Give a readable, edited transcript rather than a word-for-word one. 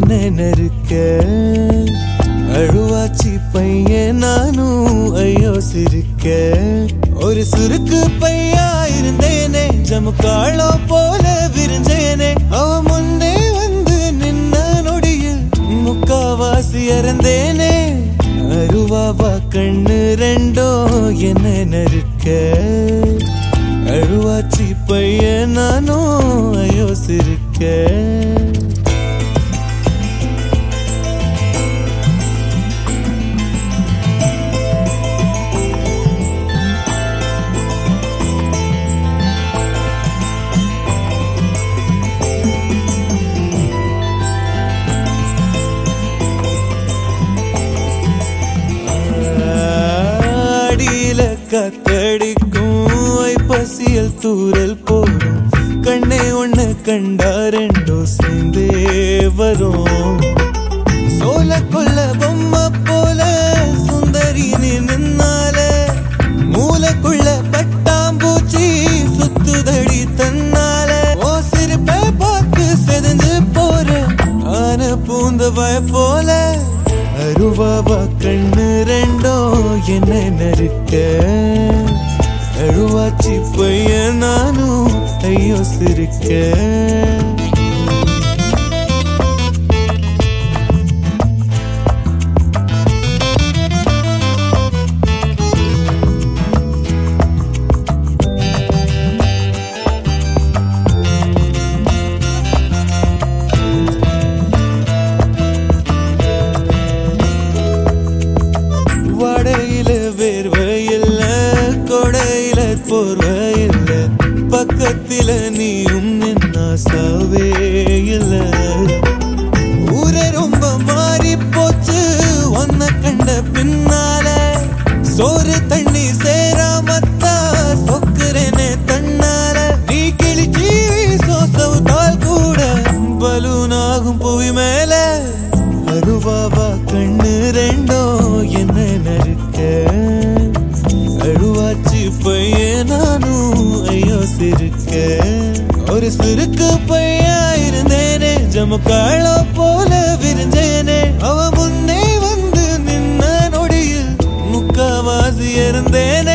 என்ன நெருக்க அழுவாச்சி பையன் நானும் ஐயோ சிரிக்க ஒரு சுருக்கு பையா இருந்தேனே ஜமுக்காளோ போல விரிஞ்சேனே அவ முன்னே வந்து நின்ன நொடியில் முக்காவாசி இறந்தேனே அருவாவா கண்ணு ரெண்டோ என்ன நெருக்க அழுவாச்சி பையன் நானும் ஐயோ சிரிக்க கத்தடிக்கும் ஐப்பசியல் தூரல் போடும் கண்ணே ஒண்ணு கண்டா ரெண்டோ சேர்ந்தே வரும் சோல கொல்ல பொம்மை போல சுந்தரி நின்னால மூலக்குள்ள பட்டாம்பூச்சி சுத்துதடி தன்னால ஓ சிரிப்பை பார்த்து செதஞ்சு போற ஆன பூந்த வய போல அருவாவா கண்ணு ரெண்டோ என்ன நெருக்க அழுவாச்சி பையன் நானும் ஐயோ சிரிக்க போர்வையில்ல பக்கத்தில நீயும் நின்னா சாவே இல்ல ஊரே ரொம்ப மாறி போச்சு ஒன்ன கண்ட பின்னால சோறு தண்ணி சேராமத்தா சொக்குறேனே தன்னால நீ கிழிச்சி சோசவுத்தால் கூட பலூனாகும் புவி மேல அருவாவா கண்ணு ரெண்டோ என்ன நெருக்க அழுவாச்சி பையன் நானும் ஐயோ சிரிக்க ஒரு சுருக்கு பையா இருந்தேனே ஜமுக்காளோ போல விரிஞ்சேனே அவ முன்னே வந்து நின்ன நொடியில் முக்காவாசி இருந்தேனே